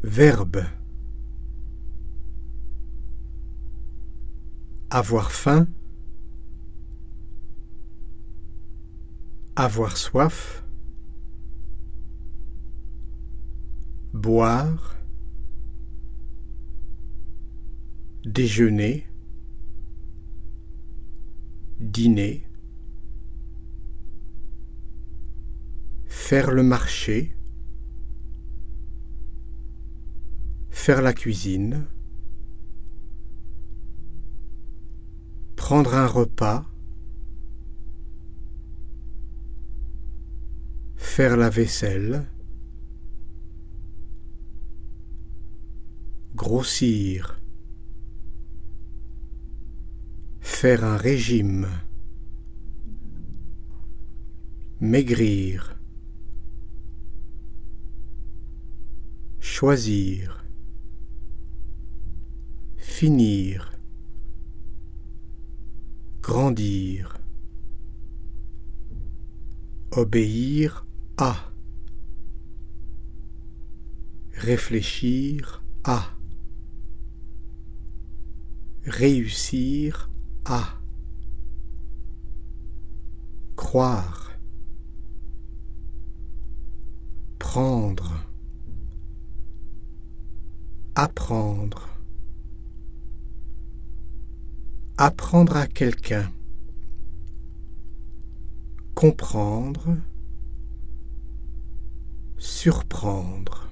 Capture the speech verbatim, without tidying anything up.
Verbe. Avoir faim. Avoir soif. Boire. Déjeuner. Dîner. Faire le marché. Faire la cuisine. Prendre un repas. Faire la vaisselle. Grossir. Faire un régime. Maigrir. Choisir. Finir. Grandir. Obéir à. Réfléchir à. Réussir à. Croire. Prendre. Apprendre. Apprendre à quelqu'un. Comprendre. Surprendre.